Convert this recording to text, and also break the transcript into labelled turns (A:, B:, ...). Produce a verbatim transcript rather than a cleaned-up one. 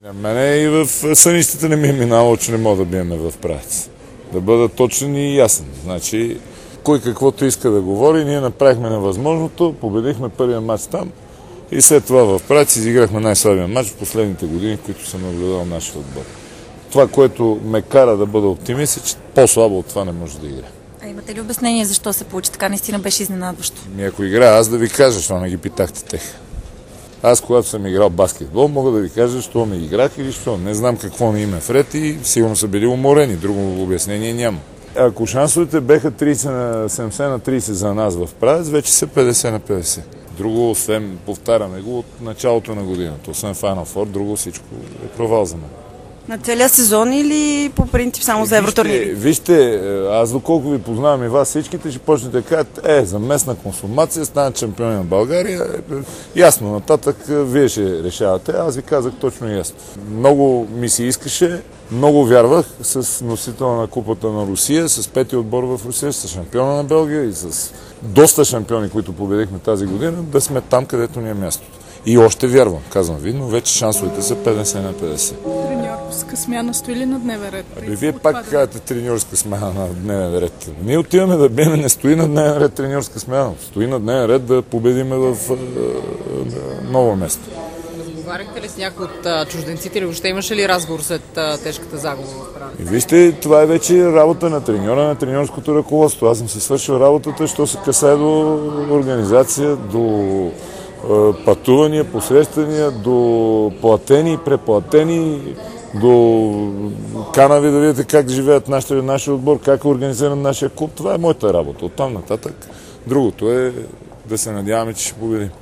A: Мене и в сънищата не ми е минало, че не мога да биеме в Правец. Да бъда точен и ясен. Значи, кой каквото иска да говори, ние направихме невъзможното, победихме първия матч там и след това в Правец изиграхме най-слабия матч в последните години, в които съм наблюдал нашия отбор. Това, което ме кара да бъда оптимист, е, че по-слабо от това не може да игра.
B: А имате ли обяснение защо се получи така? Наистина беше изненадващо.
A: Ми ако играя, аз да ви кажа, защо не ги питахте тех. Аз, когато съм играл баскетбол, мога да ви кажа, защо не играх или защо. Не знам какво не им е вред и сигурно са били уморени. Друго обяснение няма. Ако шансовете беха трийсет на седемдесет на трийсет за нас в Правец, вече са петдесет на петдесет. Друго, освен, повтаряме го от началото на годината. Освен Final Four, друго всичко е провал за мен.
C: На целия сезон или по принцип само за евротурнири?
A: Вижте, аз доколко ви познавам и вас всичките, ще почнете да кажат, е, за местна консумация станат чемпиони на България. Ясно, нататък вие ще решавате. Аз ви казах точно и ясно. Много ми се искаше, много вярвах с носител на Купата на Русия, с пети отбор в Русия, с шампиона на Белгия и с доста шампиони, които победихме тази година, да сме там, където ни е мястото. И още вярвам, казвам ви, но вече шансовете са петдесет на петдесет.
D: Треньорска смяна стои ли на дневен ред?
A: Ами вие пак казвате треньорска смяна на дневен ред. Ние отиваме да биеме, не стои на дневен ред треньорска смяна. Стои на дневен ред да победиме в е, е, ново место.
E: Разговаряхте ли с някой от чужденците или въобще имаше ли разговор след а, тежката загуба в Правец?
A: И вижте, това е вече работа на треньора, на треньорското ръководство. Аз съм си свършил работата, що се касае до организация, до пътувания, посрещания, до платени, преплатени, до канави да видите как живеят нашия, нашия отбор, как е организиран нашия клуб. Това е моята работа. Оттам нататък другото е да се надяваме, че ще победим.